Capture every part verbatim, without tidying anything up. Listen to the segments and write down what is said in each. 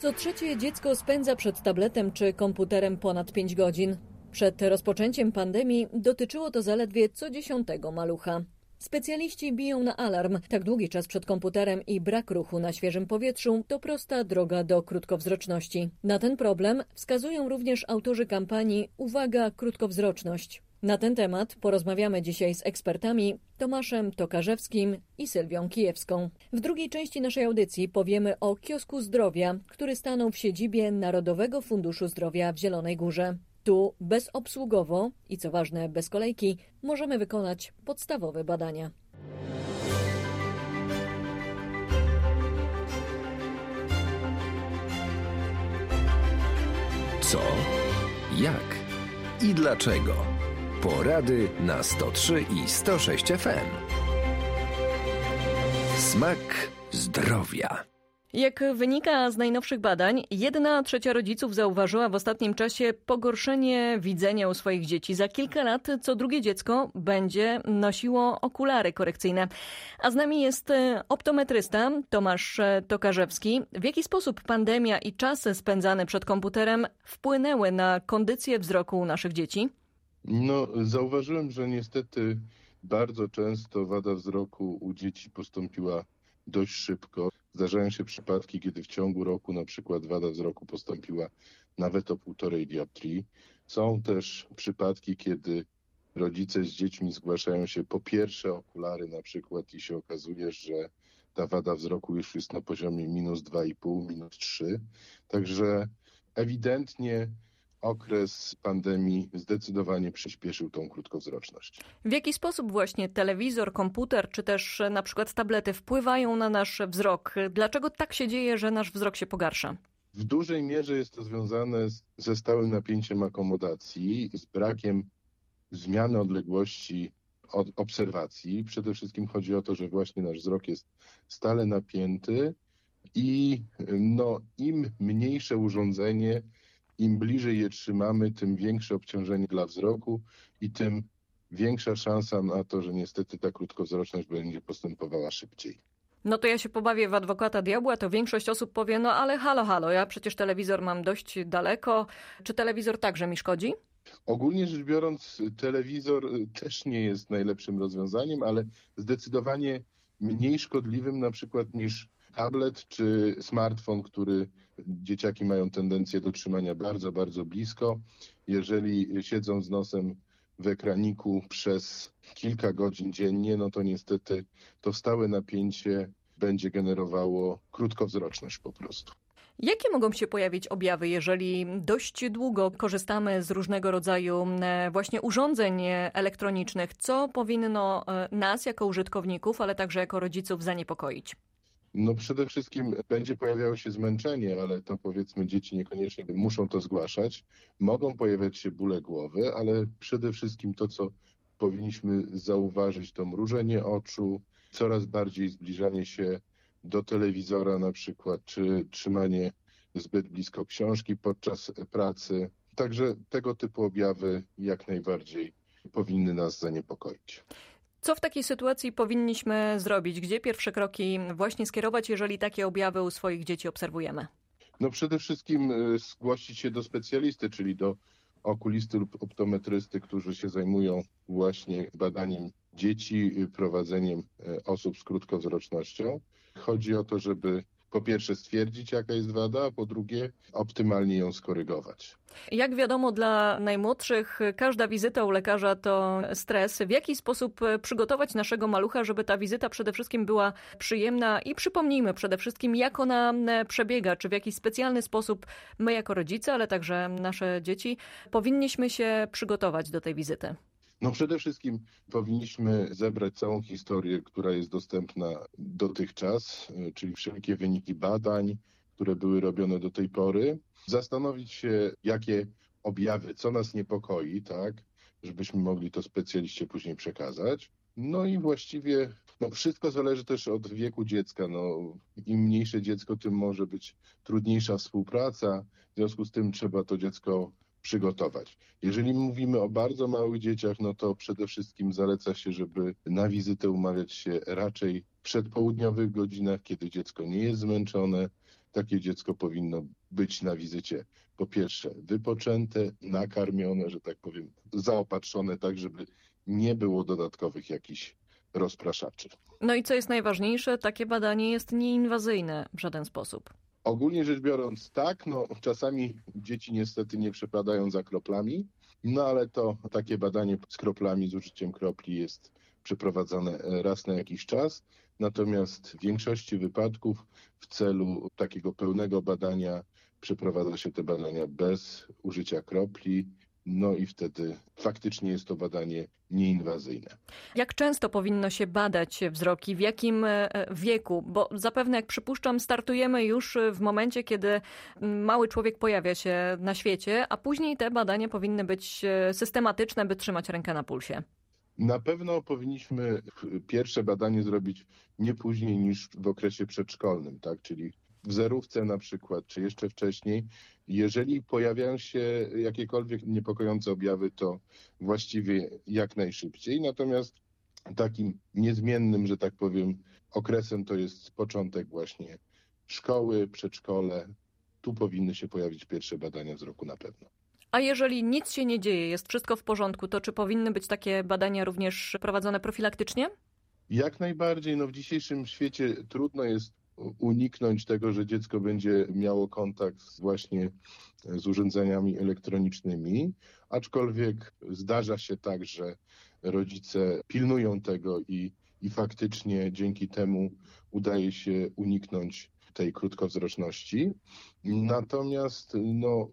Co trzecie dziecko spędza przed tabletem czy komputerem ponad pięć godzin. Przed rozpoczęciem pandemii dotyczyło to zaledwie co dziesiątego malucha. Specjaliści biją na alarm. Tak długi czas przed komputerem i brak ruchu na świeżym powietrzu to prosta droga do krótkowzroczności. Na ten problem wskazują również autorzy kampanii Uwaga, krótkowzroczność. Na ten temat porozmawiamy dzisiaj z ekspertami Tomaszem Tokarzewskim i Sylwią Kijewską. W drugiej części naszej audycji powiemy o kiosku zdrowia, który stanął w siedzibie Narodowego Funduszu Zdrowia w Zielonej Górze. Tu bezobsługowo i co ważne bez kolejki możemy wykonać podstawowe badania. Co? Jak? I dlaczego? Porady na sto trzy i sto sześć F M. Smak zdrowia. Jak wynika z najnowszych badań, jedna trzecia rodziców zauważyła w ostatnim czasie pogorszenie widzenia u swoich dzieci. Za kilka lat co drugie dziecko będzie nosiło okulary korekcyjne. A z nami jest optometrysta Tomasz Tokarzewski. W jaki sposób pandemia i czasy spędzane przed komputerem wpłynęły na kondycję wzroku u naszych dzieci? No, zauważyłem, że niestety bardzo często wada wzroku u dzieci postąpiła dość szybko. Zdarzają się przypadki, kiedy w ciągu roku na przykład wada wzroku postąpiła nawet o półtorej dioptrii. Są też przypadki, kiedy rodzice z dziećmi zgłaszają się po pierwsze okulary na przykład i się okazuje, że ta wada wzroku już jest na poziomie minus dwa i pół, minus trzy. Także ewidentnie okres pandemii zdecydowanie przyspieszył tą krótkowzroczność. W jaki sposób właśnie telewizor, komputer czy też na przykład tablety wpływają na nasz wzrok? Dlaczego tak się dzieje, że nasz wzrok się pogarsza? W dużej mierze jest to związane z, ze stałym napięciem akomodacji, z brakiem zmiany odległości od obserwacji. Przede wszystkim chodzi o to, że właśnie nasz wzrok jest stale napięty i no, im mniejsze urządzenie, im bliżej je trzymamy, tym większe obciążenie dla wzroku i tym większa szansa na to, że niestety ta krótkowzroczność będzie postępowała szybciej. No to ja się pobawię w adwokata diabła, to większość osób powie, no ale halo, halo, ja przecież telewizor mam dość daleko. Czy telewizor także mi szkodzi? Ogólnie rzecz biorąc, telewizor też nie jest najlepszym rozwiązaniem, ale zdecydowanie mniej szkodliwym na przykład niż tablet czy smartfon, który dzieciaki mają tendencję do trzymania bardzo, bardzo blisko. Jeżeli siedzą z nosem w ekraniku przez kilka godzin dziennie, no to niestety to stałe napięcie będzie generowało krótkowzroczność po prostu. Jakie mogą się pojawić objawy, jeżeli dość długo korzystamy z różnego rodzaju właśnie urządzeń elektronicznych? Co powinno nas jako użytkowników, ale także jako rodziców zaniepokoić? No przede wszystkim będzie pojawiało się zmęczenie, ale to powiedzmy dzieci niekoniecznie muszą to zgłaszać. Mogą pojawiać się bóle głowy, ale przede wszystkim to, co powinniśmy zauważyć, to mrużenie oczu, coraz bardziej zbliżanie się do telewizora na przykład, czy trzymanie zbyt blisko książki podczas pracy. Także tego typu objawy jak najbardziej powinny nas zaniepokoić. Co w takiej sytuacji powinniśmy zrobić? Gdzie pierwsze kroki właśnie skierować, jeżeli takie objawy u swoich dzieci obserwujemy? No przede wszystkim zgłosić się do specjalisty, czyli do okulisty lub optometrysty, którzy się zajmują właśnie badaniem dzieci, prowadzeniem osób z krótkowzrocznością. Chodzi o to, żeby po pierwsze stwierdzić, jaka jest wada, a po drugie optymalnie ją skorygować. Jak wiadomo, dla najmłodszych każda wizyta u lekarza to stres. W jaki sposób przygotować naszego malucha, żeby ta wizyta przede wszystkim była przyjemna i przypomnijmy przede wszystkim, jak ona przebiega, czy w jakiś specjalny sposób my jako rodzice, ale także nasze dzieci powinniśmy się przygotować do tej wizyty. No przede wszystkim powinniśmy zebrać całą historię, która jest dostępna dotychczas, czyli wszelkie wyniki badań, które były robione do tej pory. Zastanowić się, jakie objawy, co nas niepokoi, tak, żebyśmy mogli to specjaliście później przekazać. No i właściwie no wszystko zależy też od wieku dziecka. No, im mniejsze dziecko, tym może być trudniejsza współpraca. W związku z tym trzeba to dziecko przygotować. Jeżeli mówimy o bardzo małych dzieciach, no to przede wszystkim zaleca się, żeby na wizytę umawiać się raczej w przedpołudniowych godzinach, kiedy dziecko nie jest zmęczone, takie dziecko powinno być na wizycie po pierwsze wypoczęte, nakarmione, że tak powiem, zaopatrzone tak, żeby nie było dodatkowych jakichś rozpraszaczy. No i co jest najważniejsze, takie badanie jest nieinwazyjne w żaden sposób. Ogólnie rzecz biorąc tak, no czasami dzieci niestety nie przepadają za kroplami, no ale to takie badanie z kroplami, z użyciem kropli jest przeprowadzane raz na jakiś czas. Natomiast w większości wypadków w celu takiego pełnego badania przeprowadza się te badania bez użycia kropli, no i wtedy faktycznie jest to badanie nieinwazyjne. Jak często powinno się badać wzroki? W jakim wieku? Bo zapewne, jak przypuszczam, startujemy już w momencie, kiedy mały człowiek pojawia się na świecie, a później te badania powinny być systematyczne, by trzymać rękę na pulsie. Na pewno powinniśmy pierwsze badanie zrobić nie później niż w okresie przedszkolnym, tak? Czyli w zerówce na przykład, czy jeszcze wcześniej. Jeżeli pojawiają się jakiekolwiek niepokojące objawy, to właściwie jak najszybciej. Natomiast takim niezmiennym, że tak powiem, okresem to jest początek właśnie szkoły, przedszkole. Tu powinny się pojawić pierwsze badania wzroku na pewno. A jeżeli nic się nie dzieje, jest wszystko w porządku, to czy powinny być takie badania również prowadzone profilaktycznie? Jak najbardziej. No w dzisiejszym świecie trudno jest uniknąć tego, że dziecko będzie miało kontakt właśnie z urządzeniami elektronicznymi, aczkolwiek zdarza się tak, że rodzice pilnują tego i, i faktycznie dzięki temu udaje się uniknąć tej krótkowzroczności. Natomiast no,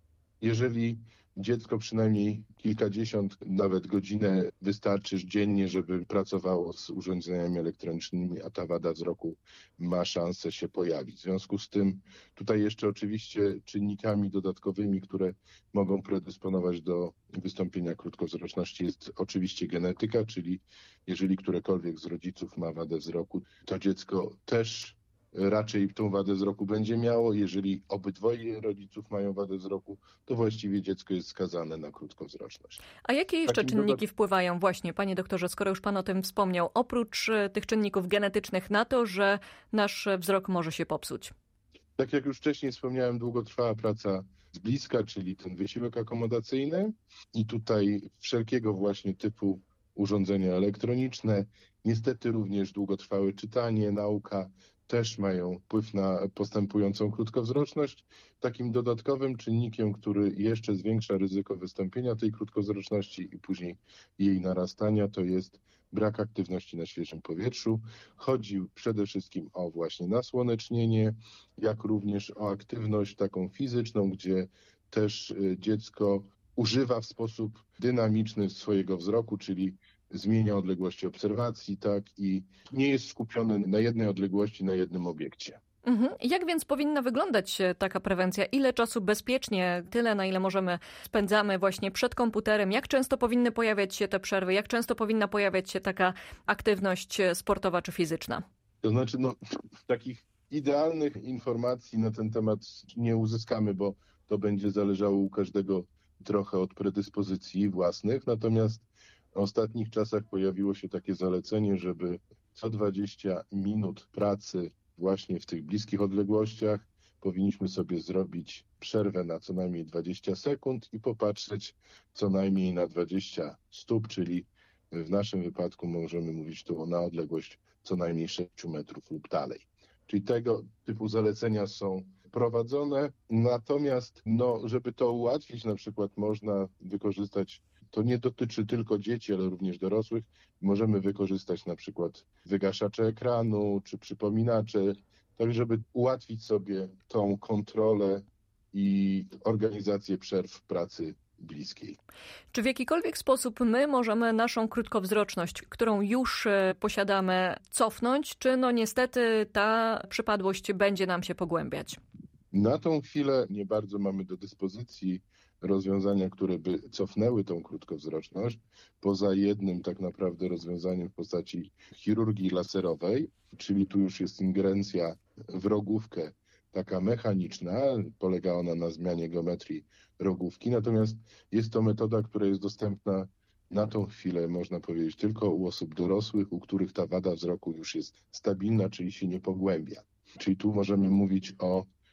jeżeli dziecko przynajmniej kilkadziesiąt, nawet godzinę wystarczy dziennie, żeby pracowało z urządzeniami elektronicznymi, a ta wada wzroku ma szansę się pojawić. W związku z tym tutaj jeszcze oczywiście czynnikami dodatkowymi, które mogą predysponować do wystąpienia krótkowzroczności jest oczywiście genetyka, czyli jeżeli którekolwiek z rodziców ma wadę wzroku, to dziecko też raczej tą wadę wzroku będzie miało. Jeżeli obydwoje rodziców mają wadę wzroku, to właściwie dziecko jest skazane na krótkowzroczność. A jakie jeszcze Takim czynniki dodat... wpływają właśnie, panie doktorze, skoro już pan o tym wspomniał, oprócz tych czynników genetycznych na to, że nasz wzrok może się popsuć? Tak jak już wcześniej wspomniałem, długotrwała praca z bliska, czyli ten wysiłek akomodacyjny i tutaj wszelkiego właśnie typu urządzenia elektroniczne, niestety również długotrwałe czytanie, nauka, też mają wpływ na postępującą krótkowzroczność. Takim dodatkowym czynnikiem, który jeszcze zwiększa ryzyko wystąpienia tej krótkowzroczności i później jej narastania, to jest brak aktywności na świeżym powietrzu. Chodzi przede wszystkim o właśnie nasłonecznienie, jak również o aktywność taką fizyczną, gdzie też dziecko używa w sposób dynamiczny swojego wzroku, czyli zmienia odległości obserwacji, tak, i nie jest skupiony na jednej odległości, na jednym obiekcie. Mhm. Jak więc powinna wyglądać taka prewencja? Ile czasu bezpiecznie, tyle na ile możemy, spędzamy właśnie przed komputerem? Jak często powinny pojawiać się te przerwy? Jak często powinna pojawiać się taka aktywność sportowa czy fizyczna? To znaczy, no, takich idealnych informacji na ten temat nie uzyskamy, bo to będzie zależało u każdego trochę od predyspozycji własnych, natomiast w ostatnich czasach pojawiło się takie zalecenie, żeby co dwadzieścia minut pracy właśnie w tych bliskich odległościach powinniśmy sobie zrobić przerwę na co najmniej dwadzieścia sekund i popatrzeć co najmniej na dwadzieścia stóp, czyli w naszym wypadku możemy mówić tu na odległość co najmniej sześć metrów lub dalej. Czyli tego typu zalecenia są prowadzone, natomiast no, żeby to ułatwić, na przykład można wykorzystać, to nie dotyczy tylko dzieci, ale również dorosłych, możemy wykorzystać na przykład wygaszacze ekranu czy przypominacze, tak żeby ułatwić sobie tą kontrolę i organizację przerw pracy bliskiej. Czy w jakikolwiek sposób my możemy naszą krótkowzroczność, którą już posiadamy, cofnąć, czy no niestety ta przypadłość będzie nam się pogłębiać? Na tą chwilę nie bardzo mamy do dyspozycji rozwiązania, które by cofnęły tą krótkowzroczność, poza jednym tak naprawdę rozwiązaniem w postaci chirurgii laserowej, czyli tu już jest ingerencja w rogówkę taka mechaniczna, polega ona na zmianie geometrii rogówki, natomiast jest to metoda, która jest dostępna na tą chwilę, można powiedzieć, tylko u osób dorosłych, u których ta wada wzroku już jest stabilna, czyli się nie pogłębia. Czyli tu możemy mówić o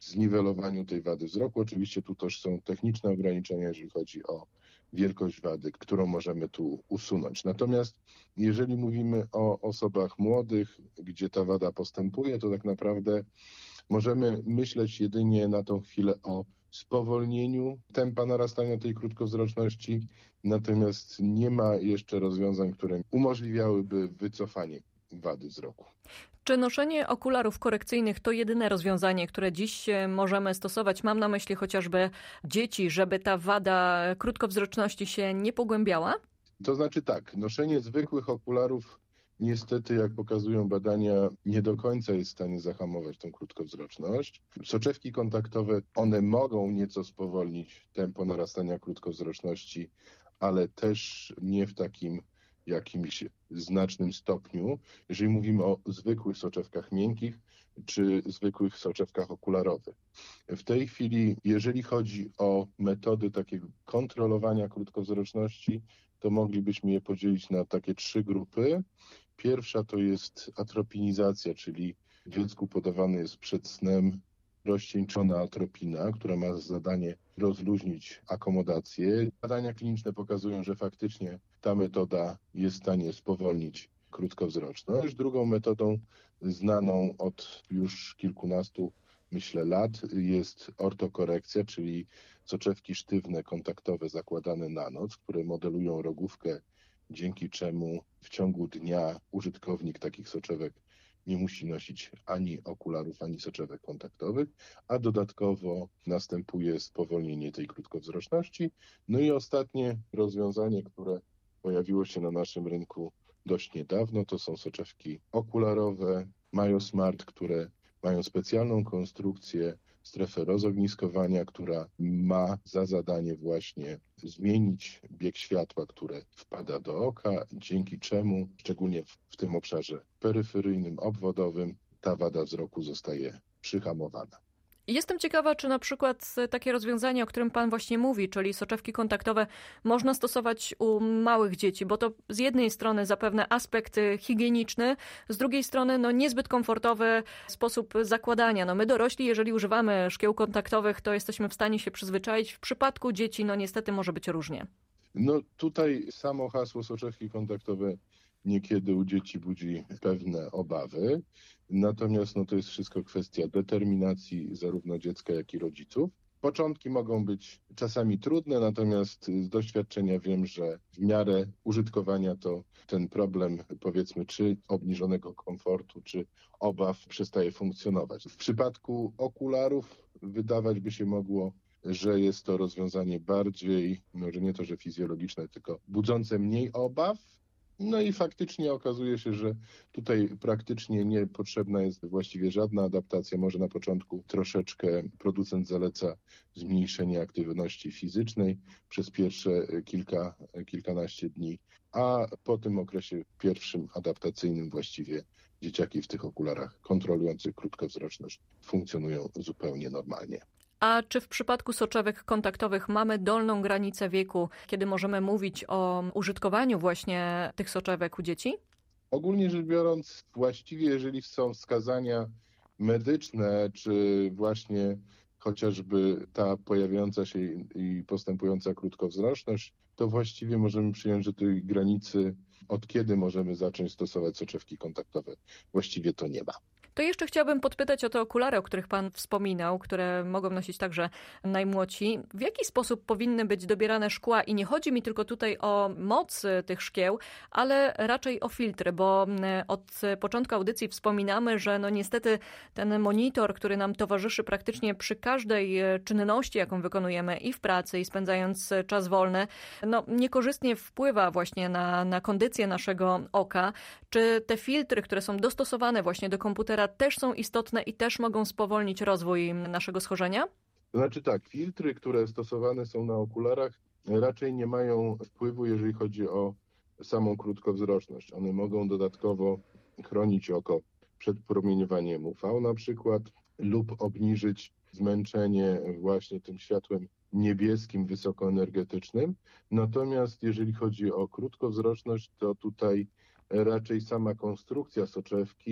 zniwelowaniu tej wady wzroku. Oczywiście tu też są techniczne ograniczenia, jeżeli chodzi o wielkość wady, którą możemy tu usunąć. Natomiast jeżeli mówimy o osobach młodych, gdzie ta wada postępuje, to tak naprawdę możemy myśleć jedynie na tą chwilę o spowolnieniu tempa narastania tej krótkowzroczności, natomiast nie ma jeszcze rozwiązań, które umożliwiałyby wycofanie wady wzroku. Czy noszenie okularów korekcyjnych to jedyne rozwiązanie, które dziś możemy stosować? Mam na myśli chociażby dzieci, żeby ta wada krótkowzroczności się nie pogłębiała? To znaczy tak, noszenie zwykłych okularów niestety, jak pokazują badania, nie do końca jest w stanie zahamować tą krótkowzroczność. Soczewki kontaktowe, one mogą nieco spowolnić tempo narastania krótkowzroczności, ale też nie w takim jakimś znacznym stopniu, jeżeli mówimy o zwykłych soczewkach miękkich czy zwykłych soczewkach okularowych. W tej chwili, jeżeli chodzi o metody takiego kontrolowania krótkowzroczności, to moglibyśmy je podzielić na takie trzy grupy. Pierwsza to jest atropinizacja, czyli dziecku podawany jest przed snem rozcieńczona atropina, która ma za zadanie rozluźnić akomodację. Badania kliniczne pokazują, że faktycznie ta metoda jest w stanie spowolnić krótkowzroczność. Drugą metodą znaną od już kilkunastu, myślę, lat jest ortokorekcja, czyli soczewki sztywne, kontaktowe zakładane na noc, które modelują rogówkę, dzięki czemu w ciągu dnia użytkownik takich soczewek nie musi nosić ani okularów, ani soczewek kontaktowych, a dodatkowo następuje spowolnienie tej krótkowzroczności. No i ostatnie rozwiązanie, które pojawiło się na naszym rynku dość niedawno, to są soczewki okularowe MyoSmart, które mają specjalną konstrukcję, strefę rozogniskowania, która ma za zadanie właśnie zmienić bieg światła, które wpada do oka, dzięki czemu, szczególnie w, w tym obszarze peryferyjnym, obwodowym, ta wada wzroku zostaje przyhamowana. Jestem ciekawa, czy na przykład takie rozwiązanie, o którym Pan właśnie mówi, czyli soczewki kontaktowe, można stosować u małych dzieci, bo to z jednej strony zapewne aspekt higieniczny, z drugiej strony no niezbyt komfortowy sposób zakładania. No my dorośli, jeżeli używamy szkieł kontaktowych, to jesteśmy w stanie się przyzwyczaić. W przypadku dzieci no niestety może być różnie. No tutaj samo hasło soczewki kontaktowe niekiedy u dzieci budzi pewne obawy, natomiast no, to jest wszystko kwestia determinacji zarówno dziecka, jak i rodziców. Początki mogą być czasami trudne, natomiast z doświadczenia wiem, że w miarę użytkowania to ten problem, powiedzmy, czy obniżonego komfortu, czy obaw przestaje funkcjonować. W przypadku okularów wydawać by się mogło, że jest to rozwiązanie bardziej, może nie to, że fizjologiczne, tylko budzące mniej obaw. No i faktycznie okazuje się, że tutaj praktycznie nie potrzebna jest właściwie żadna adaptacja. Może na początku troszeczkę producent zaleca zmniejszenie aktywności fizycznej przez pierwsze kilka, kilkanaście dni, a po tym okresie pierwszym adaptacyjnym właściwie dzieciaki w tych okularach kontrolujących krótkowzroczność funkcjonują zupełnie normalnie. A czy w przypadku soczewek kontaktowych mamy dolną granicę wieku, kiedy możemy mówić o użytkowaniu właśnie tych soczewek u dzieci? Ogólnie rzecz biorąc, właściwie jeżeli są wskazania medyczne, czy właśnie chociażby ta pojawiająca się i postępująca krótkowzroczność, to właściwie możemy przyjąć, że tej granicy, od kiedy możemy zacząć stosować soczewki kontaktowe, właściwie to nie ma. To jeszcze chciałabym podpytać o te okulary, o których Pan wspominał, które mogą nosić także najmłodsi. W jaki sposób powinny być dobierane szkła? I nie chodzi mi tylko tutaj o moc tych szkieł, ale raczej o filtry, bo od początku audycji wspominamy, że no niestety ten monitor, który nam towarzyszy praktycznie przy każdej czynności, jaką wykonujemy i w pracy, i spędzając czas wolny, no niekorzystnie wpływa właśnie na, na kondycję naszego oka. Czy te filtry, które są dostosowane właśnie do komputera, też są istotne i też mogą spowolnić rozwój naszego schorzenia? To znaczy tak, filtry, które stosowane są na okularach, raczej nie mają wpływu, jeżeli chodzi o samą krótkowzroczność. One mogą dodatkowo chronić oko przed promieniowaniem U V na przykład lub obniżyć zmęczenie właśnie tym światłem niebieskim, wysokoenergetycznym. Natomiast jeżeli chodzi o krótkowzroczność, to tutaj raczej sama konstrukcja soczewki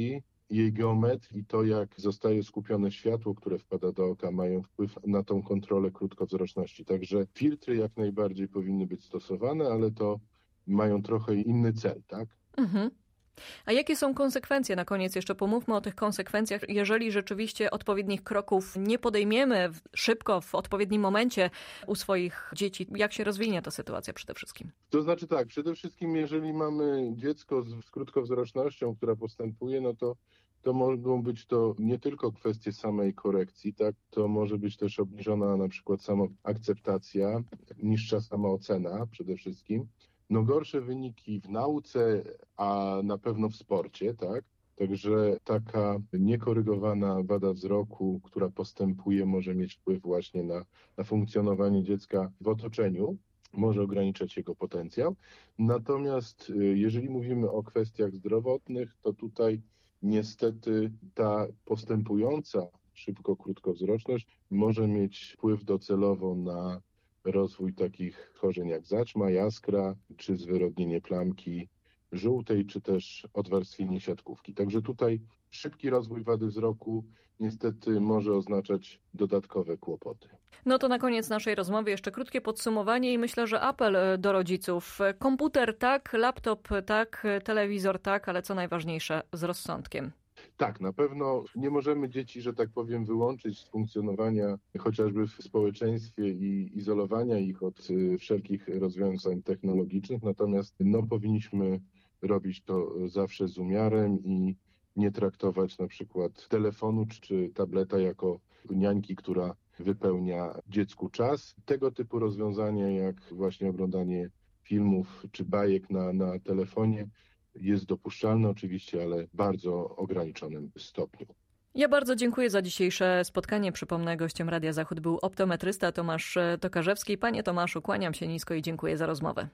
jej geometrii, to jak zostaje skupione światło, które wpada do oka, mają wpływ na tą kontrolę krótkowzroczności. Także filtry jak najbardziej powinny być stosowane, ale to mają trochę inny cel, tak? Mhm. A jakie są konsekwencje? Na koniec jeszcze pomówmy o tych konsekwencjach. Jeżeli rzeczywiście odpowiednich kroków nie podejmiemy szybko, w odpowiednim momencie u swoich dzieci, jak się rozwinie ta sytuacja przede wszystkim? To znaczy tak, przede wszystkim jeżeli mamy dziecko z, z krótkowzrocznością, która postępuje, no to to mogą być to nie tylko kwestie samej korekcji, tak? To może być też obniżona na przykład samoakceptacja, niższa samoocena przede wszystkim. No gorsze wyniki w nauce, a na pewno w sporcie, tak? Także taka niekorygowana wada wzroku, która postępuje, może mieć wpływ właśnie na, na funkcjonowanie dziecka w otoczeniu, może ograniczać jego potencjał. Natomiast jeżeli mówimy o kwestiach zdrowotnych, to tutaj niestety ta postępująca szybko krótkowzroczność może mieć wpływ docelowo na rozwój takich schorzeń jak zaćma, jaskra, czy zwyrodnienie plamki żółtej, czy też odwarstwienie siatkówki. Także tutaj szybki rozwój wady wzroku niestety może oznaczać dodatkowe kłopoty. No to na koniec naszej rozmowy jeszcze krótkie podsumowanie i myślę, że apel do rodziców. Komputer tak, laptop tak, telewizor tak, ale co najważniejsze, z rozsądkiem. Tak, na pewno nie możemy dzieci, że tak powiem, wyłączyć z funkcjonowania chociażby w społeczeństwie i izolowania ich od wszelkich rozwiązań technologicznych, natomiast no, powinniśmy robić to zawsze z umiarem i nie traktować na przykład telefonu czy tableta jako niańki, która wypełnia dziecku czas. Tego typu rozwiązania jak właśnie oglądanie filmów czy bajek na, na telefonie jest dopuszczalne oczywiście, ale w bardzo ograniczonym stopniu. Ja bardzo dziękuję za dzisiejsze spotkanie. Przypomnę, gościem Radia Zachód był optometrysta Tomasz Tokarzewski. Panie Tomaszu, kłaniam się nisko i dziękuję za rozmowę.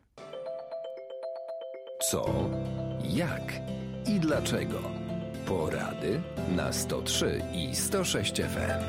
Co, jak i dlaczego? Porady na sto trzy i sto sześć F M.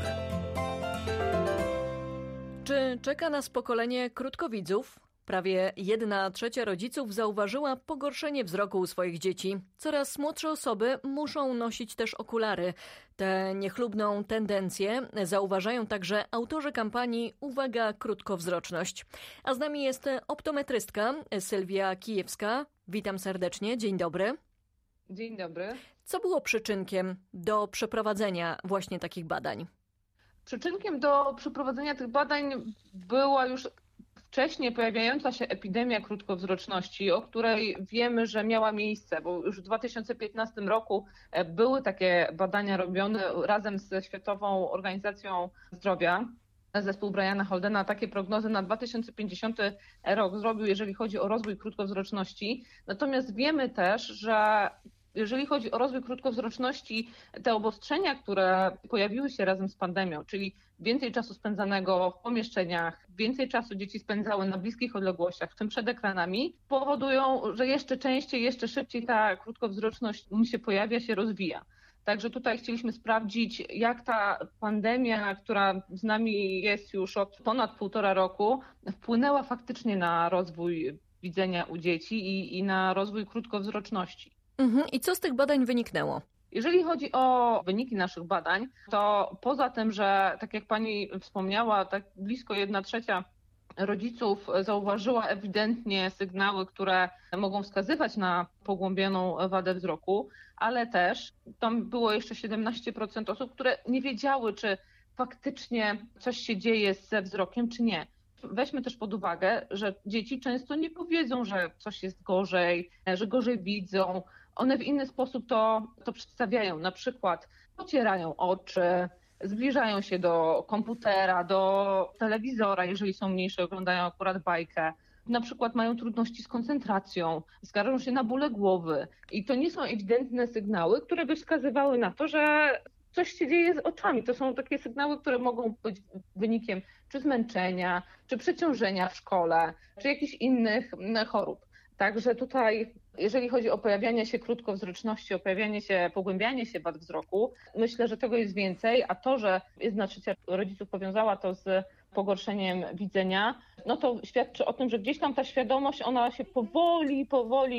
Czy czeka nas pokolenie krótkowidzów? Prawie jedna trzecia rodziców zauważyła pogorszenie wzroku u swoich dzieci. Coraz młodsze osoby muszą nosić też okulary. Tę niechlubną tendencję zauważają także autorzy kampanii Uwaga, krótkowzroczność. A z nami jest optometrystka Sylwia Kijewska. Witam serdecznie, dzień dobry. Dzień dobry. Co było przyczynkiem do przeprowadzenia właśnie takich badań? Przyczynkiem do przeprowadzenia tych badań była już wcześniej pojawiająca się epidemia krótkowzroczności, o której wiemy, że miała miejsce, bo już w dwa tysiące piętnastym roku były takie badania robione razem ze Światową Organizacją Zdrowia. Zespół Briana Holdena takie prognozy na dwa tysiące pięćdziesiąty rok zrobił, jeżeli chodzi o rozwój krótkowzroczności. Natomiast wiemy też, że jeżeli chodzi o rozwój krótkowzroczności, te obostrzenia, które pojawiły się razem z pandemią, czyli więcej czasu spędzanego w pomieszczeniach, więcej czasu dzieci spędzały na bliskich odległościach, w tym przed ekranami, powodują, że jeszcze częściej, jeszcze szybciej ta krótkowzroczność się pojawia, się rozwija. Także tutaj chcieliśmy sprawdzić, jak ta pandemia, która z nami jest już od ponad półtora roku, wpłynęła faktycznie na rozwój widzenia u dzieci i, i na rozwój krótkowzroczności. Mhm. I co z tych badań wyniknęło? Jeżeli chodzi o wyniki naszych badań, to poza tym, że tak jak pani wspomniała, tak blisko jedna trzecia rodziców zauważyła ewidentnie sygnały, które mogą wskazywać na pogłębioną wadę wzroku, ale też tam było jeszcze siedemnaście procent osób, które nie wiedziały, czy faktycznie coś się dzieje ze wzrokiem, czy nie. Weźmy też pod uwagę, że dzieci często nie powiedzą, że coś jest gorzej, że gorzej widzą. One w inny sposób to, to przedstawiają, na przykład pocierają oczy, zbliżają się do komputera, do telewizora, jeżeli są mniejsze, oglądają akurat bajkę. Na przykład mają trudności z koncentracją, skarżą się na bóle głowy i to nie są ewidentne sygnały, które by wskazywały na to, że coś się dzieje z oczami. To są takie sygnały, które mogą być wynikiem czy zmęczenia, czy przeciążenia w szkole, czy jakichś innych chorób. Także tutaj, jeżeli chodzi o pojawianie się krótkowzroczności, o pojawianie się, pogłębianie się wad wzroku, myślę, że tego jest więcej, a to, że jedna trzecia rodziców powiązała to z pogorszeniem widzenia, no to świadczy o tym, że gdzieś tam ta świadomość, ona się powoli, powoli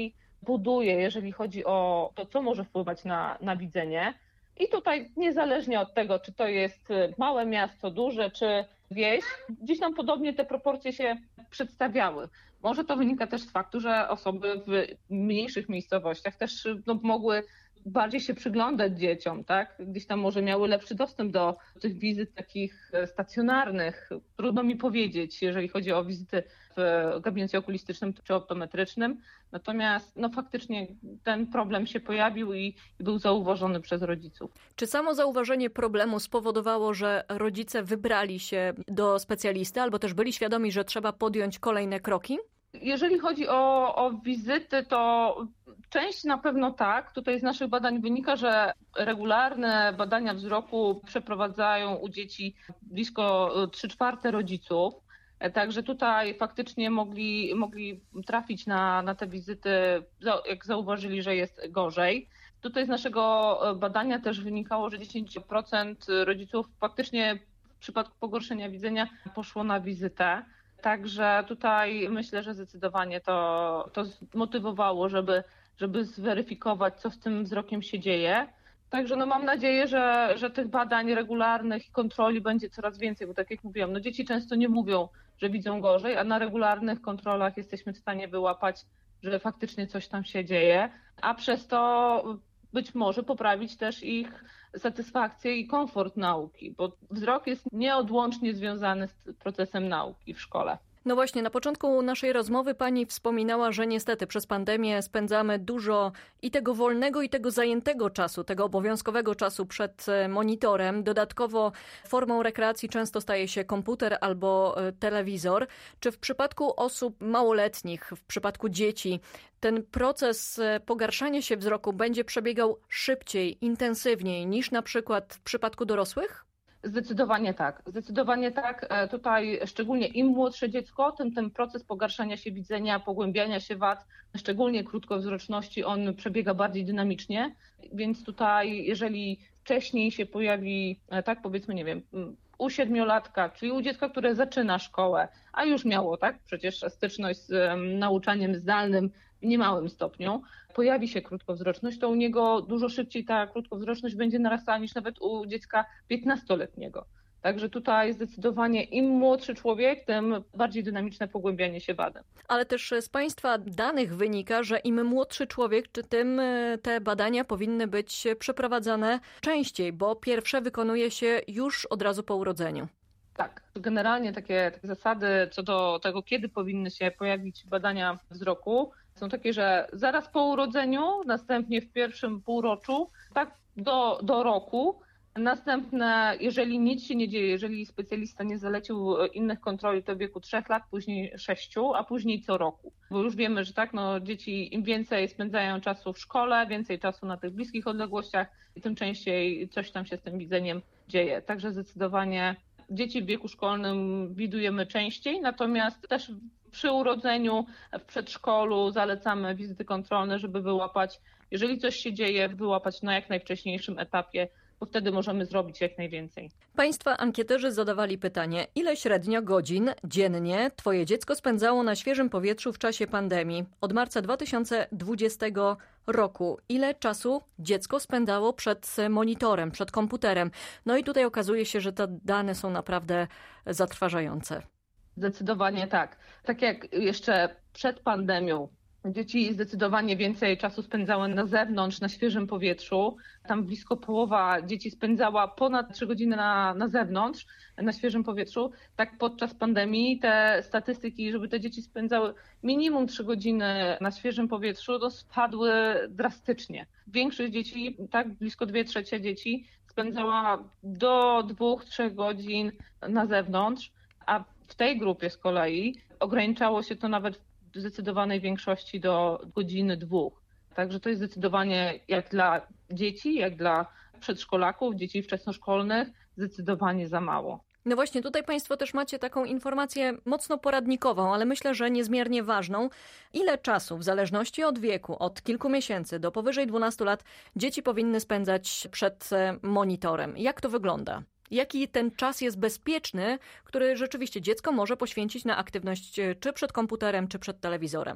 buduje, jeżeli chodzi o to, co może wpływać na, na widzenie. I tutaj niezależnie od tego, czy to jest małe miasto, duże, czy wieś, gdzieś tam podobnie te proporcje się przedstawiały. Może to wynika też z faktu, że osoby w mniejszych miejscowościach też no, mogły bardziej się przyglądać dzieciom, tak? Gdzieś tam może miały lepszy dostęp do tych wizyt takich stacjonarnych. Trudno mi powiedzieć, jeżeli chodzi o wizyty w gabinecie okulistycznym czy optometrycznym. Natomiast no, faktycznie ten problem się pojawił i, i był zauważony przez rodziców. Czy samo zauważenie problemu spowodowało, że rodzice wybrali się do specjalisty albo też byli świadomi, że trzeba podjąć kolejne kroki? Jeżeli chodzi o, o wizyty, to część na pewno tak. Tutaj z naszych badań wynika, że regularne badania wzroku przeprowadzają u dzieci blisko trzy czwarte rodziców. Także tutaj faktycznie mogli, mogli trafić na, na te wizyty, jak zauważyli, że jest gorzej. Tutaj z naszego badania też wynikało, że dziesięć procent rodziców faktycznie w przypadku pogorszenia widzenia poszło na wizytę. Także tutaj myślę, że zdecydowanie to, to zmotywowało, żeby, żeby zweryfikować, co z tym wzrokiem się dzieje. Także no mam nadzieję, że, że tych badań regularnych i kontroli będzie coraz więcej, bo tak jak mówiłam, no dzieci często nie mówią, że widzą gorzej, a na regularnych kontrolach jesteśmy w stanie wyłapać, że faktycznie coś tam się dzieje, a przez to być może poprawić też ich satysfakcję i komfort nauki, bo wzrok jest nieodłącznie związany z procesem nauki w szkole. No właśnie, na początku naszej rozmowy pani wspominała, że niestety przez pandemię spędzamy dużo i tego wolnego, i tego zajętego czasu, tego obowiązkowego czasu przed monitorem. Dodatkowo formą rekreacji często staje się komputer albo telewizor. Czy w przypadku osób małoletnich, w przypadku dzieci, ten proces pogarszania się wzroku będzie przebiegał szybciej, intensywniej niż na przykład w przypadku dorosłych? Zdecydowanie tak. Zdecydowanie tak. Tutaj szczególnie im młodsze dziecko, tym ten proces pogarszania się widzenia, pogłębiania się wad, szczególnie krótkowzroczności, on przebiega bardziej dynamicznie. Więc tutaj, jeżeli wcześniej się pojawi, tak powiedzmy, nie wiem, u siedmiolatka, czyli u dziecka, które zaczyna szkołę, a już miało, tak, przecież styczność z nauczaniem zdalnym w niemałym stopniu, pojawi się krótkowzroczność, to u niego dużo szybciej ta krótkowzroczność będzie narastała niż nawet u dziecka piętnastoletniego. Także tutaj zdecydowanie im młodszy człowiek, tym bardziej dynamiczne pogłębianie się wady. Ale też z Państwa danych wynika, że im młodszy człowiek, tym te badania powinny być przeprowadzane częściej, bo pierwsze wykonuje się już od razu po urodzeniu. Tak, generalnie takie, takie zasady co do tego, kiedy powinny się pojawić badania wzroku, są takie, że zaraz po urodzeniu, następnie w pierwszym półroczu, tak do, do roku. Następne, jeżeli nic się nie dzieje, jeżeli specjalista nie zalecił innych kontroli, to w wieku trzech lat, później sześciu, a później co roku. Bo już wiemy, że tak, no dzieci im więcej spędzają czasu w szkole, więcej czasu na tych bliskich odległościach, tym częściej coś tam się z tym widzeniem dzieje. Także zdecydowanie dzieci w wieku szkolnym widujemy częściej, natomiast też przy urodzeniu, w przedszkolu zalecamy wizyty kontrolne, żeby wyłapać, jeżeli coś się dzieje, wyłapać na jak najwcześniejszym etapie, bo wtedy możemy zrobić jak najwięcej. Państwa ankieterzy zadawali pytanie, ile średnio godzin dziennie Twoje dziecko spędzało na świeżym powietrzu w czasie pandemii od marca dwa tysiące dwudziestego roku. Ile czasu dziecko spędzało przed monitorem, przed komputerem? No i tutaj okazuje się, że te dane są naprawdę zatrważające. Zdecydowanie tak. Tak jak jeszcze przed pandemią dzieci zdecydowanie więcej czasu spędzały na zewnątrz, na świeżym powietrzu. Tam blisko połowa dzieci spędzała ponad trzy godziny na, na zewnątrz, na świeżym powietrzu. Tak podczas pandemii te statystyki, żeby te dzieci spędzały minimum trzy godziny na świeżym powietrzu, to spadły drastycznie. Większość dzieci, tak blisko dwie trzecie dzieci spędzała do dwóch, trzech godzin na zewnątrz, a w tej grupie z kolei ograniczało się to nawet w zdecydowanej większości do godziny dwóch. Także to jest zdecydowanie jak dla dzieci, jak dla przedszkolaków, dzieci wczesnoszkolnych zdecydowanie za mało. No właśnie, tutaj Państwo też macie taką informację mocno poradnikową, ale myślę, że niezmiernie ważną. Ile czasu, w zależności od wieku, od kilku miesięcy do powyżej dwunastu lat, dzieci powinny spędzać przed monitorem? Jak to wygląda? Jaki ten czas jest bezpieczny, który rzeczywiście dziecko może poświęcić na aktywność czy przed komputerem, czy przed telewizorem?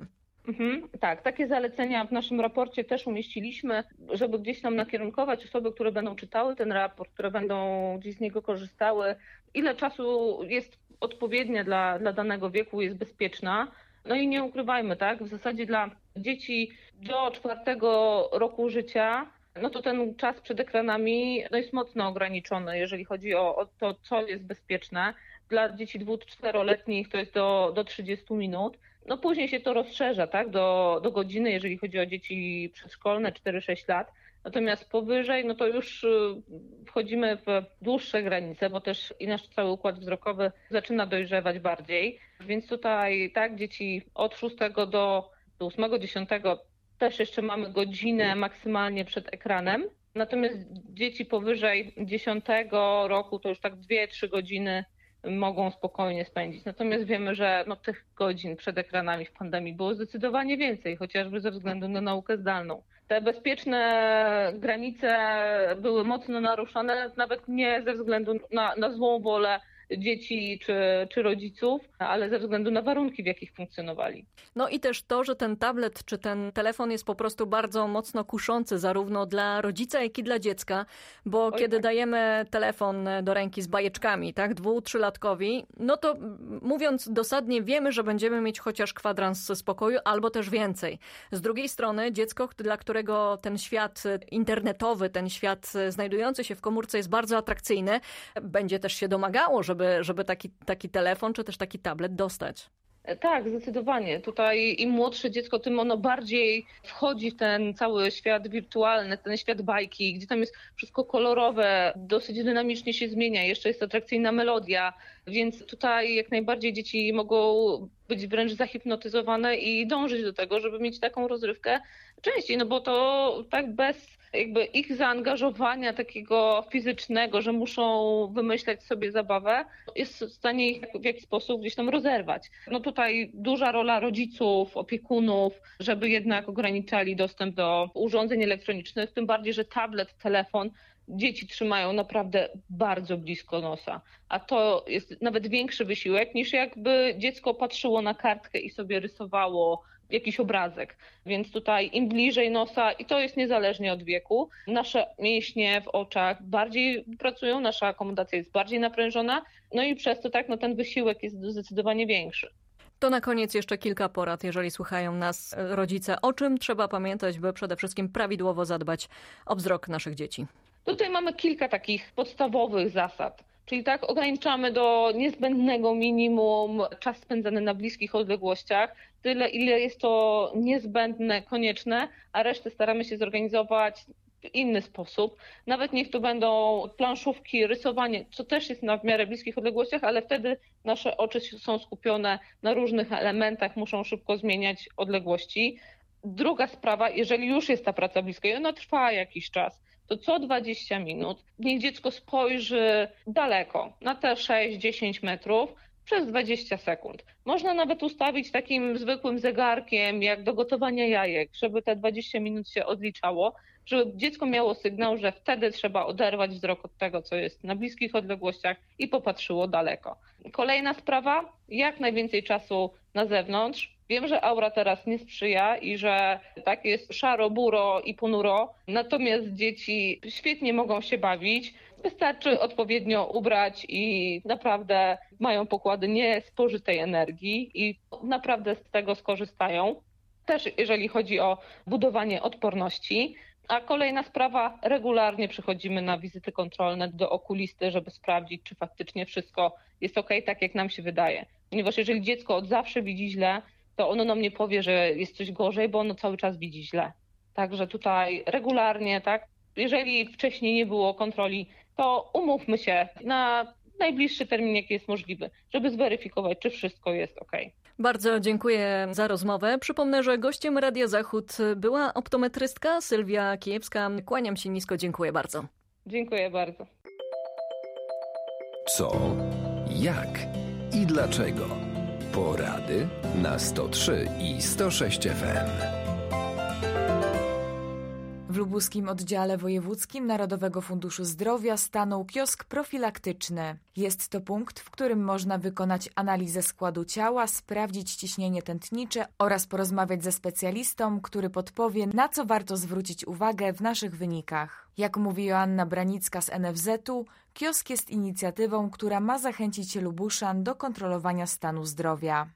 Mhm, tak, takie zalecenia w naszym raporcie też umieściliśmy, żeby gdzieś tam nakierunkować osoby, które będą czytały ten raport, które będą gdzieś z niego korzystały, ile czasu jest odpowiednie dla, dla danego wieku, jest bezpieczna. No i nie ukrywajmy, tak, w zasadzie dla dzieci do czwartego roku życia, no to ten czas przed ekranami no jest mocno ograniczony, jeżeli chodzi o, o to, co jest bezpieczne. Dla dzieci dwu-czteroletnich to jest do, do trzydziestu minut. No później się to rozszerza, tak, do, do godziny, jeżeli chodzi o dzieci przedszkolne, cztery-sześć lat. Natomiast powyżej, no to już wchodzimy w dłuższe granice, bo też i nasz cały układ wzrokowy zaczyna dojrzewać bardziej. Więc tutaj, tak, dzieci od szóstego do ósmego, dziesiątego też jeszcze mamy godzinę maksymalnie przed ekranem. Natomiast dzieci powyżej dziesiątego roku to już tak dwie trzy godziny mogą spokojnie spędzić. Natomiast wiemy, że no, tych godzin przed ekranami w pandemii było zdecydowanie więcej, chociażby ze względu na naukę zdalną. Te bezpieczne granice były mocno naruszone, nawet nie ze względu na, na złą wolę dzieci czy, czy rodziców, ale ze względu na warunki, w jakich funkcjonowali. No i też to, że ten tablet czy ten telefon jest po prostu bardzo mocno kuszący zarówno dla rodzica, jak i dla dziecka, bo Oj, kiedy tak. dajemy telefon do ręki z bajeczkami, tak, dwu-, trzylatkowi, no to mówiąc dosadnie wiemy, że będziemy mieć chociaż kwadrans spokoju albo też więcej. Z drugiej strony dziecko, dla którego ten świat internetowy, ten świat znajdujący się w komórce jest bardzo atrakcyjny, będzie też się domagało, żeby Żeby, żeby taki, taki telefon czy też taki tablet dostać. Tak, zdecydowanie. Tutaj im młodsze dziecko, tym ono bardziej wchodzi w ten cały świat wirtualny, ten świat bajki, gdzie tam jest wszystko kolorowe, dosyć dynamicznie się zmienia, jeszcze jest atrakcyjna melodia, więc tutaj jak najbardziej dzieci mogą być wręcz zahipnotyzowane i dążyć do tego, żeby mieć taką rozrywkę częściej, no bo to tak bez jakby ich zaangażowania takiego fizycznego, że muszą wymyślać sobie zabawę, jest w stanie ich w jakiś sposób gdzieś tam rozerwać. No tutaj duża rola rodziców, opiekunów, żeby jednak ograniczali dostęp do urządzeń elektronicznych, tym bardziej, że tablet, telefon dzieci trzymają naprawdę bardzo blisko nosa, a to jest nawet większy wysiłek niż jakby dziecko patrzyło na kartkę i sobie rysowało jakiś obrazek, więc tutaj im bliżej nosa i to jest niezależnie od wieku, nasze mięśnie w oczach bardziej pracują, nasza akomodacja jest bardziej naprężona, no i przez to tak no ten wysiłek jest zdecydowanie większy. To na koniec jeszcze kilka porad, jeżeli słuchają nas rodzice, o czym trzeba pamiętać, by przede wszystkim prawidłowo zadbać o wzrok naszych dzieci. Tutaj mamy kilka takich podstawowych zasad. Czyli tak ograniczamy do niezbędnego minimum czas spędzany na bliskich odległościach, tyle ile jest to niezbędne, konieczne, a resztę staramy się zorganizować w inny sposób. Nawet niech to będą planszówki, rysowanie, co też jest na w miarę bliskich odległościach, ale wtedy nasze oczy są skupione na różnych elementach, muszą szybko zmieniać odległości. Druga sprawa, jeżeli już jest ta praca blisko i ona trwa jakiś czas, to co dwadzieścia minut niech dziecko spojrzy daleko, na te sześć dziesięć metrów przez dwadzieścia sekund. Można nawet ustawić takim zwykłym zegarkiem, jak do gotowania jajek, żeby te dwadzieścia minut się odliczało, żeby dziecko miało sygnał, że wtedy trzeba oderwać wzrok od tego, co jest na bliskich odległościach i popatrzyło daleko. Kolejna sprawa, jak najwięcej czasu na zewnątrz. Wiem, że aura teraz nie sprzyja i że tak jest szaro, buro i ponuro, natomiast dzieci świetnie mogą się bawić. Wystarczy odpowiednio ubrać i naprawdę mają pokłady niespożytej energii i naprawdę z tego skorzystają. Też jeżeli chodzi o budowanie odporności. A kolejna sprawa, regularnie przychodzimy na wizyty kontrolne do okulisty, żeby sprawdzić, czy faktycznie wszystko jest okej, tak jak nam się wydaje. Ponieważ jeżeli dziecko od zawsze widzi źle, to ono nam nie powie, że jest coś gorzej, bo ono cały czas widzi źle. Także tutaj regularnie, tak, jeżeli wcześniej nie było kontroli, to umówmy się na najbliższy termin, jaki jest możliwy, żeby zweryfikować, czy wszystko jest okej. Bardzo dziękuję za rozmowę. Przypomnę, że gościem Radia Zachód była optometrystka Sylwia Kijewska. Kłaniam się nisko, dziękuję bardzo. Dziękuję bardzo. Co, jak i dlaczego? Porady na sto trzy i sto sześć F M. W lubuskim oddziale wojewódzkim Narodowego Funduszu Zdrowia stanął kiosk profilaktyczny. Jest to punkt, w którym można wykonać analizę składu ciała, sprawdzić ciśnienie tętnicze oraz porozmawiać ze specjalistą, który podpowie, na co warto zwrócić uwagę w naszych wynikach. Jak mówi Joanna Branicka z N F Z u, kiosk jest inicjatywą, która ma zachęcić Lubuszan do kontrolowania stanu zdrowia.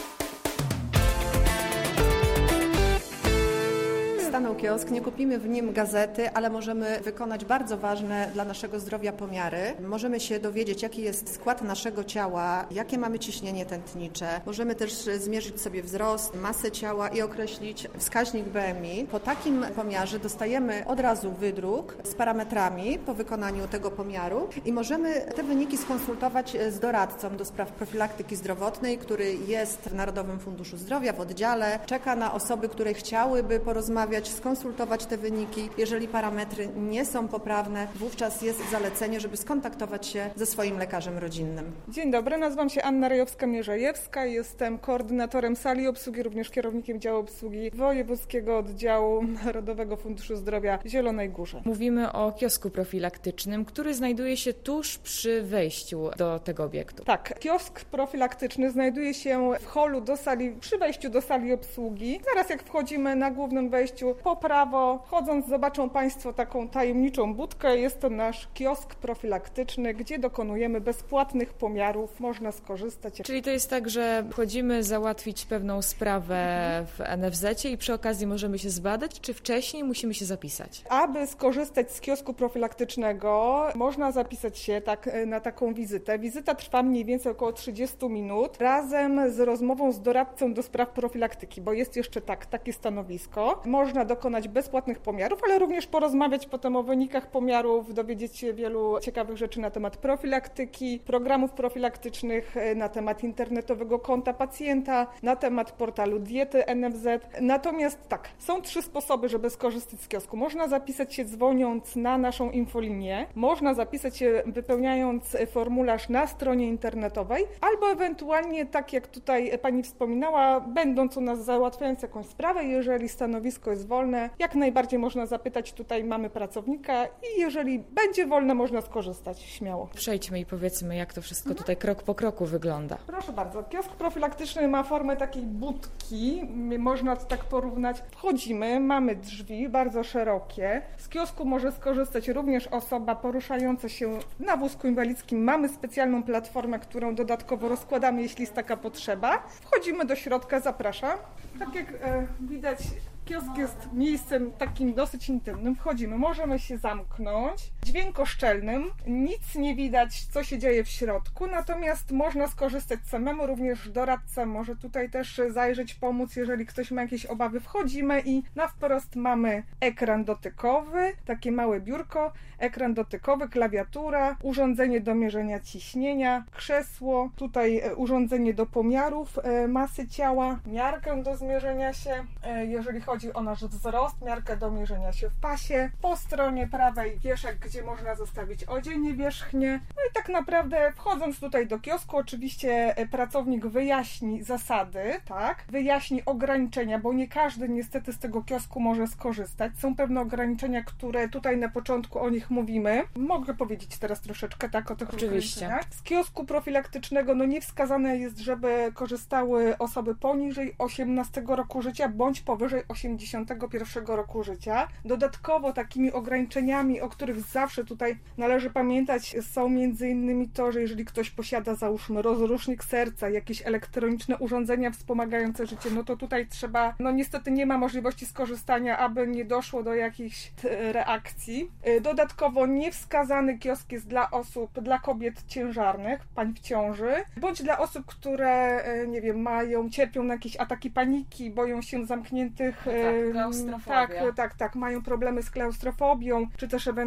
Stanął kiosk, nie kupimy w nim gazety, ale możemy wykonać bardzo ważne dla naszego zdrowia pomiary. Możemy się dowiedzieć, jaki jest skład naszego ciała, jakie mamy ciśnienie tętnicze. Możemy też zmierzyć sobie wzrost, masę ciała i określić wskaźnik B M I. Po takim pomiarze dostajemy od razu wydruk z parametrami po wykonaniu tego pomiaru i możemy te wyniki skonsultować z doradcą do spraw profilaktyki zdrowotnej, który jest w Narodowym Funduszu Zdrowia w oddziale. Czeka na osoby, które chciałyby porozmawiać, skonsultować te wyniki. Jeżeli parametry nie są poprawne, wówczas jest zalecenie, żeby skontaktować się ze swoim lekarzem rodzinnym. Dzień dobry, nazywam się Anna Rejowska-Mierzejewska, jestem koordynatorem sali obsługi, również kierownikiem działu obsługi Wojewódzkiego Oddziału Narodowego Funduszu Zdrowia w Zielonej Górze. Mówimy o kiosku profilaktycznym, który znajduje się tuż przy wejściu do tego obiektu. Tak, kiosk profilaktyczny znajduje się w holu do sali, przy wejściu do sali obsługi. Zaraz jak wchodzimy na głównym wejściu po prawo, wchodząc zobaczą Państwo taką tajemniczą budkę. Jest to nasz kiosk profilaktyczny, gdzie dokonujemy bezpłatnych pomiarów. Można skorzystać. Czyli to jest tak, że wchodzimy załatwić pewną sprawę w N F Z ie i przy okazji możemy się zbadać, czy wcześniej musimy się zapisać? Aby skorzystać z kiosku profilaktycznego, można zapisać się tak na taką wizytę. Wizyta trwa mniej więcej około trzydzieści minut razem z rozmową z doradcą do spraw profilaktyki, bo jest jeszcze tak, takie stanowisko. Można dokonać bezpłatnych pomiarów, ale również porozmawiać potem o wynikach pomiarów, dowiedzieć się wielu ciekawych rzeczy na temat profilaktyki, programów profilaktycznych, na temat internetowego konta pacjenta, na temat portalu diety N F Z. Natomiast tak, są trzy sposoby, żeby skorzystać z kiosku. Można zapisać się dzwoniąc na naszą infolinię, można zapisać się wypełniając formularz na stronie internetowej, albo ewentualnie, tak jak tutaj Pani wspominała, będąc u nas załatwiając jakąś sprawę, jeżeli stanowisko jest wolne, jak najbardziej można zapytać, tutaj mamy pracownika i jeżeli będzie wolne, można skorzystać śmiało. Przejdźmy i powiedzmy, jak to wszystko tutaj krok po kroku wygląda. Proszę bardzo, kiosk profilaktyczny ma formę takiej budki, można to tak porównać. Wchodzimy, mamy drzwi bardzo szerokie. Z kiosku może skorzystać również osoba poruszająca się na wózku inwalidzkim. Mamy specjalną platformę, którą dodatkowo rozkładamy, jeśli jest taka potrzeba. Wchodzimy do środka, zapraszam. Tak jak e, widać, kiosk jest miejscem takim dosyć intymnym. Wchodzimy, możemy się zamknąć. Dźwiękoszczelnym, nic nie widać, co się dzieje w środku, natomiast można skorzystać samemu, również doradca może tutaj też zajrzeć, pomóc, jeżeli ktoś ma jakieś obawy. Wchodzimy i na wprost mamy ekran dotykowy, takie małe biurko, ekran dotykowy, klawiatura, urządzenie do mierzenia ciśnienia, krzesło, tutaj urządzenie do pomiarów masy ciała, miarkę do zmierzenia się, jeżeli chodzi o nasz wzrost, miarkę do mierzenia się w pasie. Po stronie prawej wieszak, gdzie można zostawić odzienie wierzchnie. No i tak naprawdę wchodząc tutaj do kiosku, oczywiście pracownik wyjaśni zasady, tak? Wyjaśni ograniczenia, bo nie każdy niestety z tego kiosku może skorzystać. Są pewne ograniczenia, które tutaj na początku o nich mówimy. Mogę powiedzieć teraz troszeczkę tak o tych Oczywiście. ograniczeniach. Z kiosku profilaktycznego no nie wskazane jest, żeby korzystały osoby poniżej osiemnastego roku życia bądź powyżej osiemdziesiątego pierwszego roku życia. Dodatkowo takimi ograniczeniami, o których zawsze tutaj należy pamiętać, są między innymi to, że jeżeli ktoś posiada, załóżmy, rozrusznik serca, jakieś elektroniczne urządzenia wspomagające życie, no to tutaj trzeba, no niestety nie ma możliwości skorzystania, aby nie doszło do jakichś reakcji. Dodatkowo niewskazany kiosk jest dla osób, dla kobiet ciężarnych, pań w ciąży, bądź dla osób, które, nie wiem, mają, cierpią na jakieś ataki paniki, boją się zamkniętych, tak, tak, tak, tak, mają problemy z klaustrofobią, czy też ewentualnie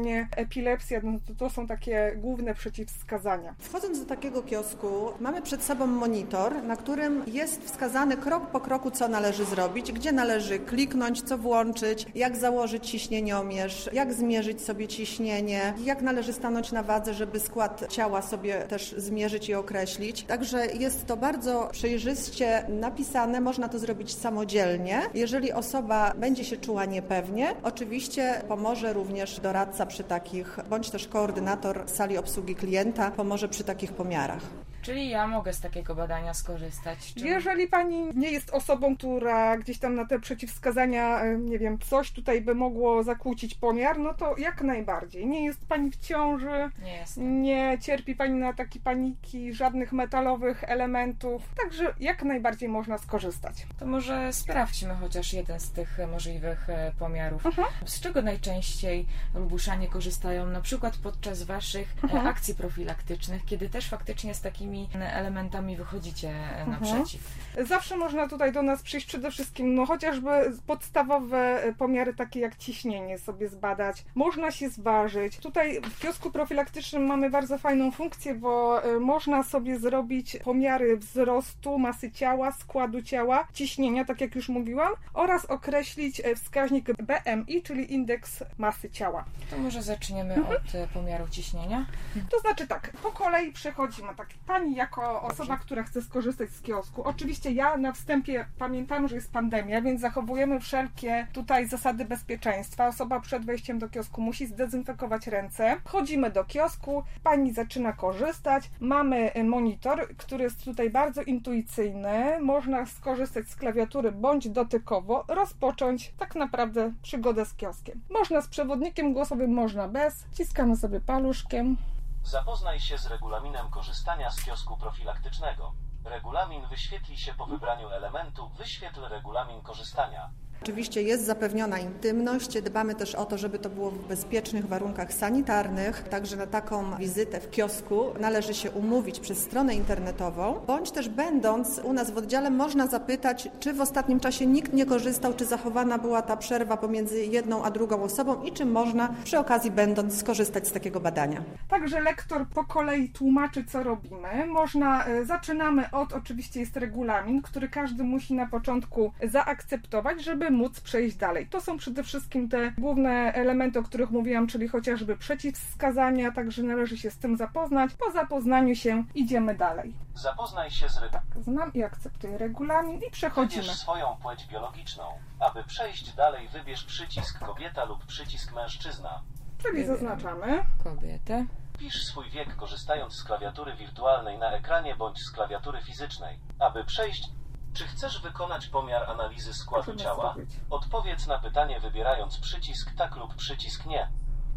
mnie epilepsja, no to, to są takie główne przeciwwskazania. Wchodząc do takiego kiosku, mamy przed sobą monitor, na którym jest wskazane krok po kroku, co należy zrobić, gdzie należy kliknąć, co włączyć, jak założyć ciśnieniomierz, jak zmierzyć sobie ciśnienie, jak należy stanąć na wadze, żeby skład ciała sobie też zmierzyć i określić. Także jest to bardzo przejrzyście napisane, można to zrobić samodzielnie. Jeżeli osoba będzie się czuła niepewnie, oczywiście pomoże również doradca przy takich, bądź też koordynator sali obsługi klienta pomoże przy takich pomiarach. Czyli ja mogę z takiego badania skorzystać? Czy... Jeżeli pani nie jest osobą, która gdzieś tam na te przeciwwskazania, nie wiem, coś tutaj by mogło zakłócić pomiar, no to jak najbardziej. Nie jest pani w ciąży, nie, jest. nie cierpi pani na takie paniki, żadnych metalowych elementów, także jak najbardziej można skorzystać. To może sprawdźmy chociaż jeden z tych możliwych pomiarów. Mhm. Z czego najczęściej Lubuszanie korzystają, na przykład podczas waszych mhm. akcji profilaktycznych, kiedy też faktycznie z takimi elementami wychodzicie naprzeciw? Mhm. Zawsze można tutaj do nas przyjść, przede wszystkim no chociażby podstawowe pomiary takie jak ciśnienie sobie zbadać. Można się zważyć. Tutaj w kiosku profilaktycznym mamy bardzo fajną funkcję, bo można sobie zrobić pomiary wzrostu, masy ciała, składu ciała, ciśnienia, tak jak już mówiłam, oraz określić wskaźnik B M I, czyli indeks masy ciała. To może zaczniemy mhm. od pomiaru ciśnienia? To znaczy tak, po kolei przechodzimy. Tak, pani jako osoba, która chce skorzystać z kiosku, oczywiście ja na wstępie pamiętam, że jest pandemia, więc zachowujemy wszelkie tutaj zasady bezpieczeństwa. Osoba przed wejściem do kiosku musi zdezynfekować ręce. Wchodzimy do kiosku, pani zaczyna korzystać. Mamy monitor, który jest tutaj bardzo intuicyjny. Można skorzystać z klawiatury bądź dotykowo, rozpocząć tak naprawdę przygodę z kioskiem. Można z przewodnikiem głosowym, można bez. Wciskamy sobie paluszkiem. Zapoznaj się z regulaminem korzystania z kiosku profilaktycznego. Regulamin wyświetli się po wybraniu elementu. Wyświetl regulamin korzystania. Oczywiście jest zapewniona intymność, dbamy też o to, żeby to było w bezpiecznych warunkach sanitarnych, także na taką wizytę w kiosku należy się umówić przez stronę internetową, bądź też będąc u nas w oddziale można zapytać, czy w ostatnim czasie nikt nie korzystał, czy zachowana była ta przerwa pomiędzy jedną a drugą osobą i czy można przy okazji będąc skorzystać z takiego badania. Także lektor po kolei tłumaczy, co robimy. Można, zaczynamy od, oczywiście jest regulamin, który każdy musi na początku zaakceptować, żeby móc przejść dalej. To są przede wszystkim te główne elementy, o których mówiłam, czyli chociażby przeciwwskazania, także należy się z tym zapoznać. Po zapoznaniu się idziemy dalej. Zapoznaj się z regulamin. Tak, znam i akceptuję regulamin i przechodzimy. Wybierz swoją płeć biologiczną. Aby przejść dalej, wybierz przycisk kobieta lub przycisk mężczyzna. Czyli zaznaczamy kobietę. Wpisz swój wiek korzystając z klawiatury wirtualnej na ekranie bądź z klawiatury fizycznej. Aby przejść Czy chcesz wykonać pomiar analizy składu ciała? Odpowiedz na pytanie wybierając przycisk tak lub przycisk nie.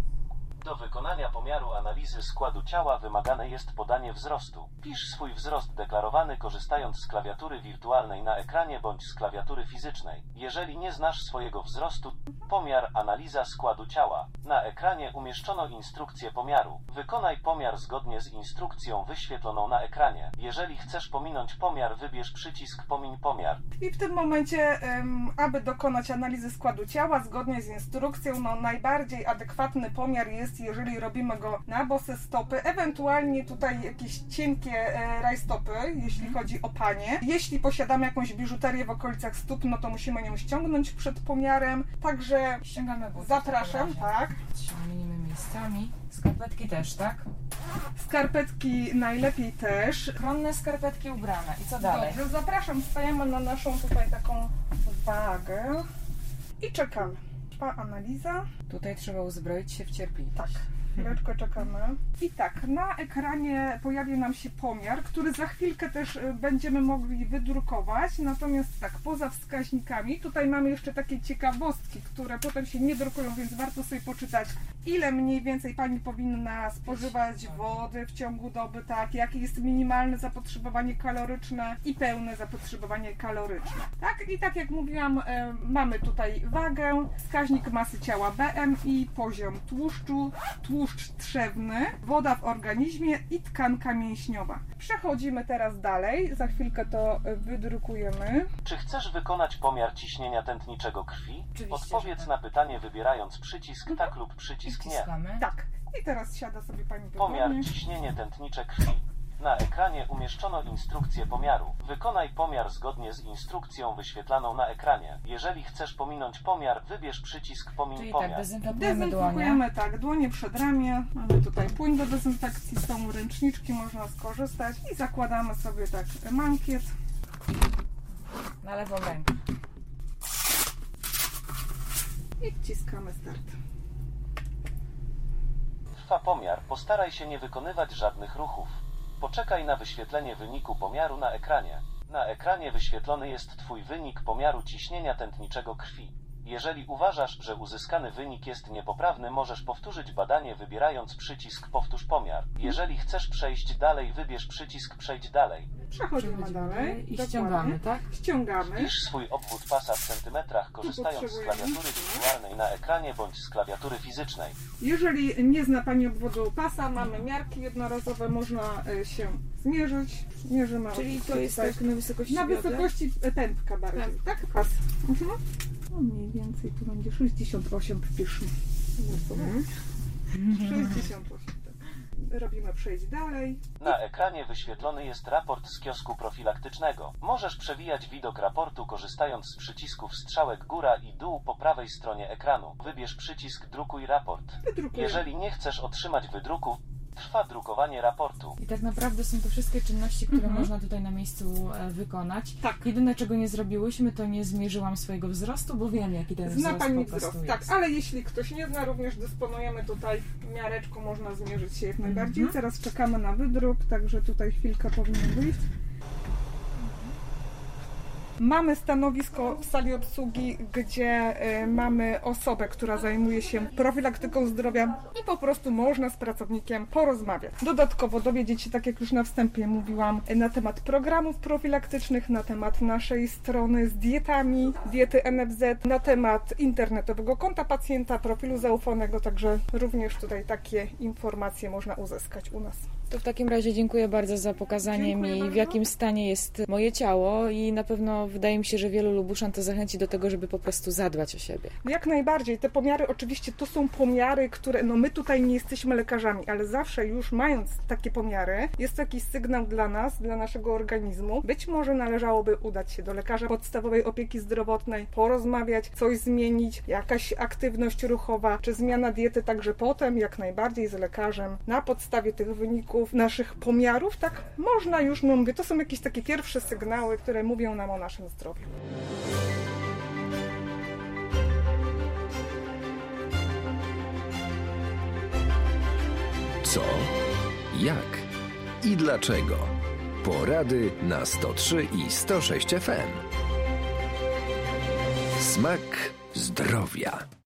Do wykonania pomiaru analizy składu ciała wymagane jest podanie wzrostu. Pisz swój wzrost deklarowany korzystając z klawiatury wirtualnej na ekranie bądź z klawiatury fizycznej. Jeżeli nie znasz swojego wzrostu, pomiar analiza składu ciała. Na ekranie umieszczono instrukcję pomiaru. Wykonaj pomiar zgodnie z instrukcją wyświetloną na ekranie. Jeżeli chcesz pominąć pomiar, wybierz przycisk pomiń pomiar. I w tym momencie, um, aby dokonać analizy składu ciała zgodnie z instrukcją, no najbardziej adekwatny pomiar jest, jeżeli robimy go na bose stopy, ewentualnie tutaj jakieś cienkie e, rajstopy, jeśli chodzi o panie. Jeśli posiadamy jakąś biżuterię w okolicach stóp, no to musimy ją ściągnąć przed pomiarem, także ściągamy buty, zapraszam, tak. Ściągnijmy miejscami. Skarpetki też, tak? Skarpetki najlepiej też. Chronne skarpetki ubrane. I co dalej? Dobrze, zapraszam, stajemy na naszą tutaj taką wagę i czekamy. Trwa analiza. Tutaj trzeba uzbroić się w cierpliwość. Tak. Chwileczkę czekamy. I tak, na ekranie pojawi nam się pomiar, który za chwilkę też będziemy mogli wydrukować. Natomiast tak, poza wskaźnikami, tutaj mamy jeszcze takie ciekawostki, które potem się nie drukują, więc warto sobie poczytać, ile mniej więcej pani powinna spożywać wody w ciągu doby, tak, jakie jest minimalne zapotrzebowanie kaloryczne i pełne zapotrzebowanie kaloryczne. Tak, i tak jak mówiłam, e, mamy tutaj wagę, wskaźnik masy ciała B M I, poziom tłuszczu, tłuszczu tłuszcz trzewny, woda w organizmie i tkanka mięśniowa. Przechodzimy teraz dalej, za chwilkę to wydrukujemy. Czy chcesz wykonać pomiar ciśnienia tętniczego krwi? Oczywiście, Odpowiedz że tak. na pytanie wybierając przycisk tak lub przycisk nie. Tak. I teraz siada sobie pani Pomiar wygodnie. ciśnienie tętnicze krwi. Na ekranie umieszczono instrukcję pomiaru. Wykonaj pomiar zgodnie z instrukcją wyświetlaną na ekranie. Jeżeli chcesz pominąć pomiar, wybierz przycisk pomiń Czyli pomiar. tak, dezynfekujemy dłonie. Dezynfekujemy tak, dłonie przed ramię. Mamy tutaj płyn do dezynfekcji, są ręczniczki, można skorzystać. I zakładamy sobie tak mankiet. Na lewą rękę. I wciskamy start. Trwa pomiar, postaraj się nie wykonywać żadnych ruchów. Poczekaj na wyświetlenie wyniku pomiaru na ekranie. Na ekranie wyświetlony jest Twój wynik pomiaru ciśnienia tętniczego krwi. Jeżeli uważasz, że uzyskany wynik jest niepoprawny, możesz powtórzyć badanie wybierając przycisk powtórz pomiar. Jeżeli chcesz przejść dalej, wybierz przycisk przejdź dalej. Przechodzimy Przechodzimy dalej. i Dokładnie. ściągamy, tak? Ściągamy. Wpisz swój obwód pasa w centymetrach, korzystając z klawiatury wirtualnej na ekranie bądź z klawiatury fizycznej. Jeżeli nie zna pani obwodu pasa, mamy miarki jednorazowe, można e, się zmierzyć. Mierzymy. Czyli to tutaj jest tak na wysokości na biodra? wysokości pępka bardziej. Pępka. Tak, pas. Mhm. No mniej więcej tu będzie sześćdziesiąt osiem, wpiszmy. Mhm. sześćdziesiąt osiem. Tak. Robimy przejść dalej. Na ekranie wyświetlony jest raport z kiosku profilaktycznego. Możesz przewijać widok raportu korzystając z przycisków strzałek góra i dół po prawej stronie ekranu. Wybierz przycisk drukuj raport. Wydrukujemy. Jeżeli nie chcesz otrzymać wydruku, trwa drukowanie raportu. I tak naprawdę są to wszystkie czynności, które Mhm. można tutaj na miejscu e, wykonać. Tak. Jedyne, czego nie zrobiłyśmy, to nie zmierzyłam swojego wzrostu, bo wiem, jaki ten Zna wzrost pani po prostu wzrost, jest. tak, ale jeśli ktoś nie zna, również dysponujemy tutaj miareczką, można zmierzyć się jak najbardziej. Mhm. Teraz czekamy na wydruk, także tutaj chwilkę powinien wyjść. Mamy stanowisko w sali obsługi, gdzie y, mamy osobę, która zajmuje się profilaktyką zdrowia i po prostu można z pracownikiem porozmawiać. Dodatkowo dowiedzieć się, tak jak już na wstępie mówiłam, na temat programów profilaktycznych, na temat naszej strony z dietami, diety N F Z, na temat internetowego konta pacjenta, profilu zaufanego, także również tutaj takie informacje można uzyskać u nas. To w takim razie dziękuję bardzo za pokazanie Dziękuję mi, bardzo. w jakim stanie jest moje ciało i na pewno wydaje mi się, że wielu Lubuszan to zachęci do tego, żeby po prostu zadbać o siebie. Jak najbardziej. Te pomiary oczywiście to są pomiary, które, no my tutaj nie jesteśmy lekarzami, ale zawsze już mając takie pomiary, jest to jakiś sygnał dla nas, dla naszego organizmu. Być może należałoby udać się do lekarza podstawowej opieki zdrowotnej, porozmawiać, coś zmienić, jakaś aktywność ruchowa, czy zmiana diety, także potem jak najbardziej z lekarzem na podstawie tych wyników naszych pomiarów, tak można już, no mówię, to są jakieś takie pierwsze sygnały, które mówią nam o naszym zdrowiu. Co, jak i dlaczego? Porady na sto trzy i sto sześć F M. Smak zdrowia.